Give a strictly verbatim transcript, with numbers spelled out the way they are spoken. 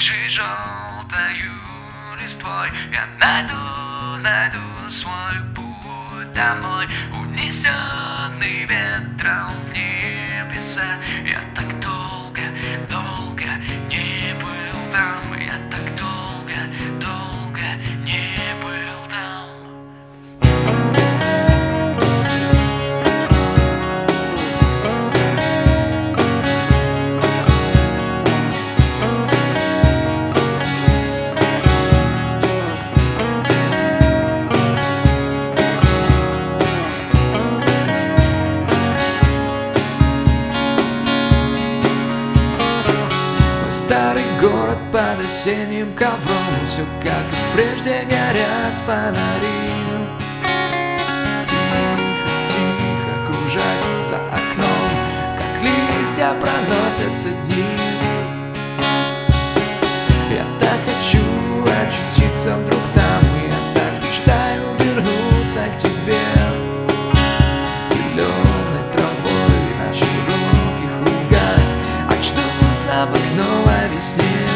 укрывший желтою листвой. Я найду, найду свой путь домой, унесенный ветром в небеса. Я так долго, долго не был там. Я так долго, долго не был там. Старый город под осенним ковром, все как и прежде, горят фонари. Тихо, тихо, кружась за окном, как листья проносятся дни. Я так хочу очутиться вдруг там, я так мечтаю вернуться к тебе. Зеленой травой на широких лугах очнуться об окно о весне.